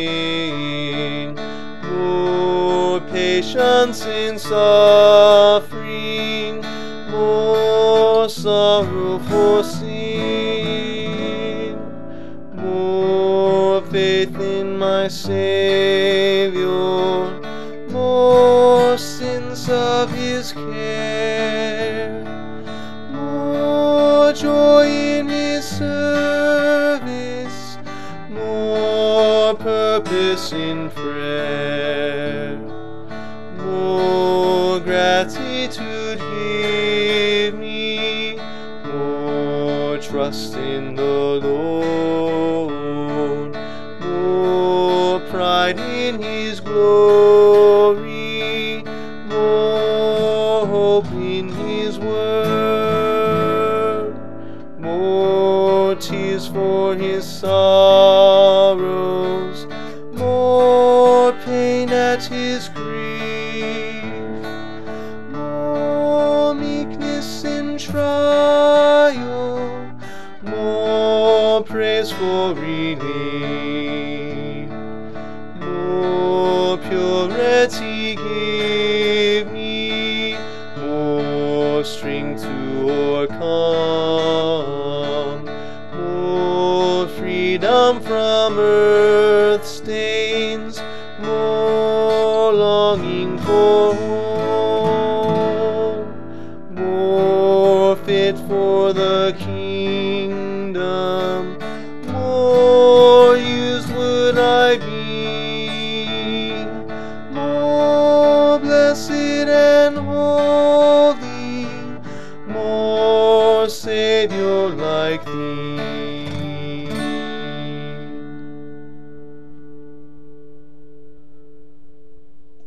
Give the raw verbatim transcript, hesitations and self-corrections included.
pain, more patience in suffering, more sorrow for sin, more faith in my Savior, more sense of His care, more joy in His service, more purpose in prayer, more gratitude give me, more trust in the Lord, more pride in His glory, more hope in His word, more tears for His sorrows, more pain at His grief, more meekness in trial, more praise for relief, more purity give me, more strength to overcome, more freedom from earth's stains, more longing for home, more fit for the kingdom, more used would I be, more blessed and holy, more Savior like Thee.